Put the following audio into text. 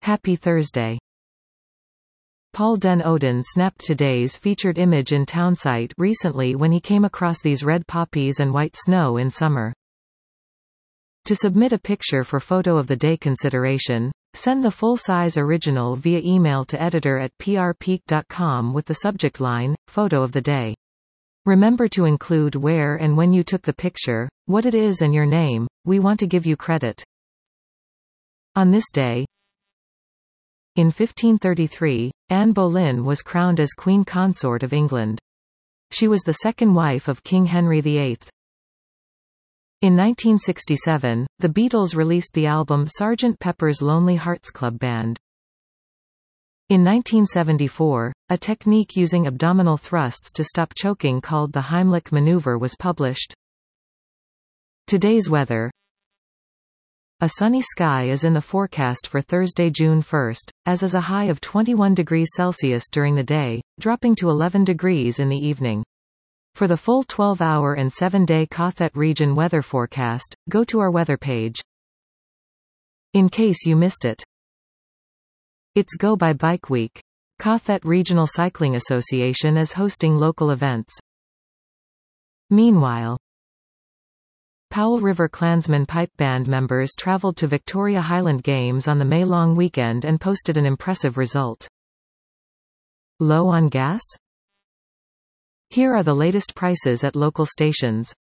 Happy Thursday. Paul Den Odin snapped today's featured image in Townsite recently when he came across these red poppies and white snow in summer. To submit a picture for Photo of the Day consideration, send the full-size original via email to editor@prpeak.com with the subject line, Photo of the Day. Remember to include where and when you took the picture, what it is and your name. We want to give you credit. On this day, in 1533, Anne Boleyn was crowned as Queen Consort of England. She was the second wife of King Henry VIII. In 1967, the Beatles released the album Sgt. Pepper's Lonely Hearts Club Band. In 1974, a technique using abdominal thrusts to stop choking called the Heimlich maneuver was published. Today's weather. A sunny sky is in the forecast for Thursday, June 1st, as is a high of 21 degrees Celsius during the day, dropping to 11 degrees in the evening. For the full 12-hour and 7-day Cothet region weather forecast, go to our weather page. In case you missed it. It's Go by Bike Week. Cothet Regional Cycling Association is hosting local events. Meanwhile, Powell River Klansman Pipe Band members traveled to Victoria Highland Games on the May long weekend and posted an impressive result. Low on gas? Here are the latest prices at local stations.